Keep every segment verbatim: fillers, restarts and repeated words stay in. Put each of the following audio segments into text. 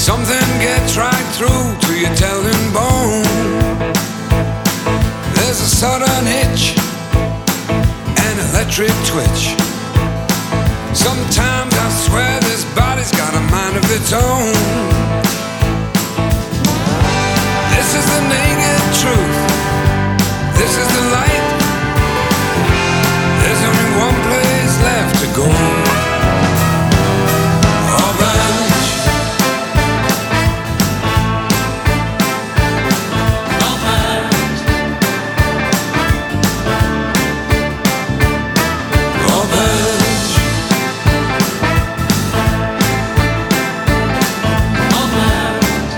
Something gets right through to your telling bone. There's a sudden itch, an electric twitch. Sometimes I swear this body's got a mind of its own. This is the naked truth. This is the light. There's only one place left to go. Orange. Orange. Orange. Orange.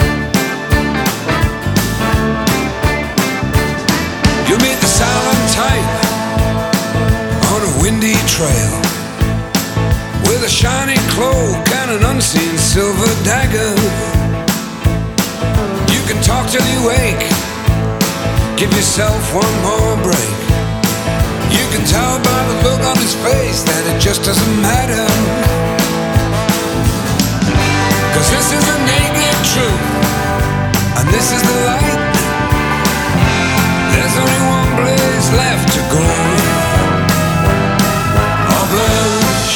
You meet the silent type on a windy trail, with a shiny cloak and an unseen silver dagger. You can talk till you wake, give yourself one more break. You can tell by the look on his face that it just doesn't matter. Cause this is the naked truth, and this is the light. There's only one place left to go. Orange.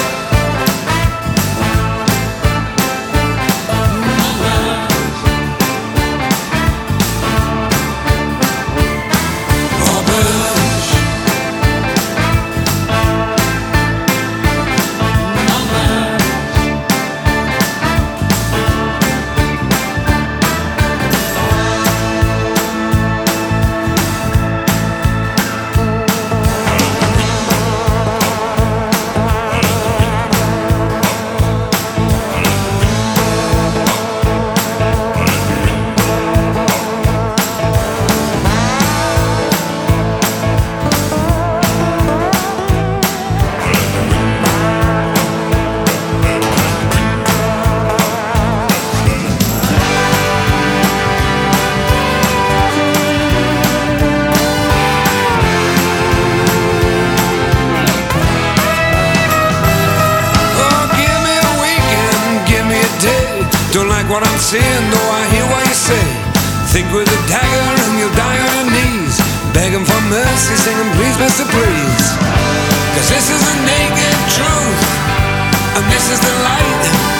Don't like what I'm seeing, though I hear what you say. Think with a dagger and you'll die on your knees, begging for mercy, singing please, mister, please. Cause this is the naked truth, and this is the light.